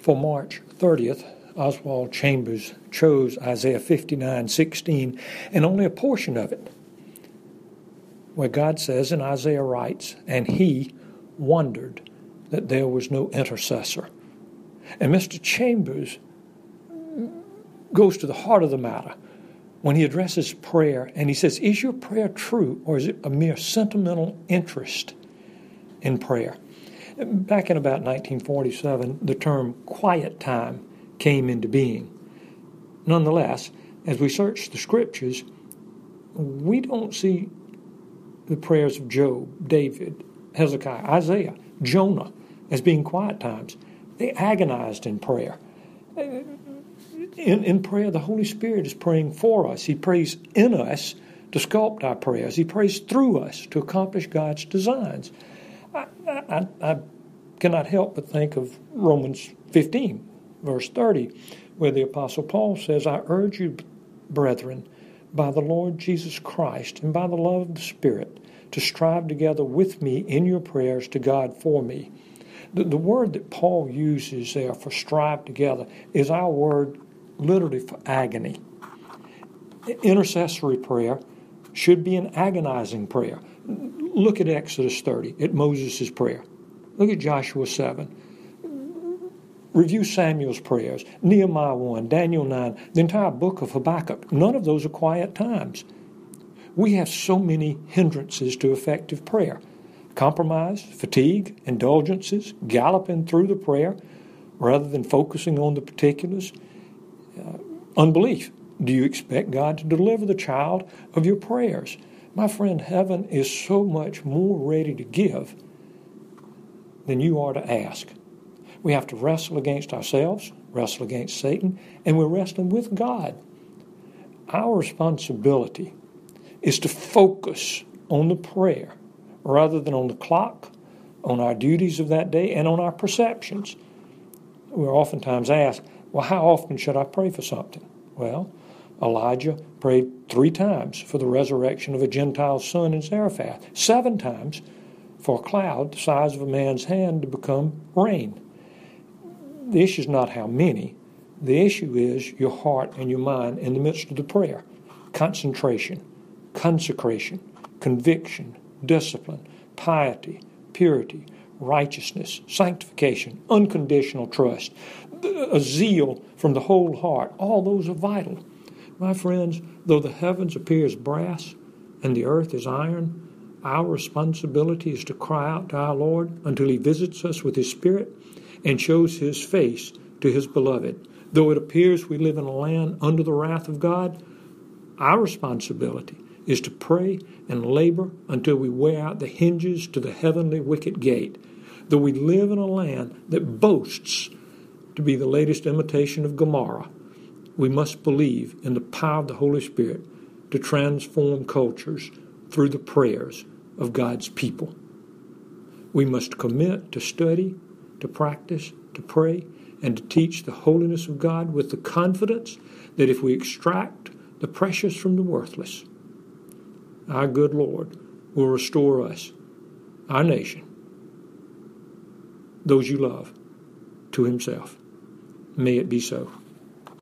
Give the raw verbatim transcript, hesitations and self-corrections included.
For March thirtieth, Oswald Chambers chose Isaiah fifty-nine sixteen, and only a portion of it, where God says, and Isaiah writes, and he wondered that there was no intercessor. And Mister Chambers goes to the heart of the matter when he addresses prayer, and he says, is your prayer true, or is it a mere sentimental interest in prayer? Back in about nineteen forty-seven, the term quiet time came into being. Nonetheless, as we search the scriptures, we don't see the prayers of Job, David, Hezekiah, Isaiah, Jonah as being quiet times. They agonized in prayer. In, in prayer, the Holy Spirit is praying for us. He prays in us to sculpt our prayers. He prays through us to accomplish God's designs. I, I, I cannot help but think of Romans fifteen, verse thirty, where the Apostle Paul says, I urge you, brethren, by the Lord Jesus Christ and by the love of the Spirit, to strive together with me in your prayers to God for me. The, the word that Paul uses there for strive together is our word literally for agony. Intercessory prayer should be an agonizing prayer. Look at Exodus thirty, at Moses' prayer. Look at Joshua seven. Review Samuel's prayers, Nehemiah one, Daniel nine, the entire book of Habakkuk. None of those are quiet times. We have so many hindrances to effective prayer. Compromise, fatigue, indulgences, galloping through the prayer rather than focusing on the particulars. Uh, unbelief. Do you expect God to deliver the child of your prayers? My friend, heaven is so much more ready to give than you are to ask. We have to wrestle against ourselves, wrestle against Satan, and we're wrestling with God. Our responsibility is to focus on the prayer rather than on the clock, on our duties of that day, and on our perceptions. We're oftentimes asked, well, how often should I pray for something? Well, Elijah prayed three times for the resurrection of a Gentile son in Zarephath, seven times for a cloud the size of a man's hand to become rain. The issue is not how many. The issue is your heart and your mind in the midst of the prayer. Concentration, consecration, conviction, discipline, piety, purity, righteousness, sanctification, unconditional trust, a zeal from the whole heart. All those are vital. My friends, though the heavens appear as brass and the earth as iron, our responsibility is to cry out to our Lord until he visits us with his Spirit and shows his face to his beloved. Though it appears we live in a land under the wrath of God, our responsibility is to pray and labor until we wear out the hinges to the heavenly wicket gate. Though we live in a land that boasts to be the latest imitation of Gomorrah, we must believe in the power of the Holy Spirit to transform cultures through the prayers of God's people. We must commit to study, to practice, to pray, and to teach the holiness of God with the confidence that if we extract the precious from the worthless, our good Lord will restore us, our nation, those you love, to himself. May it be so.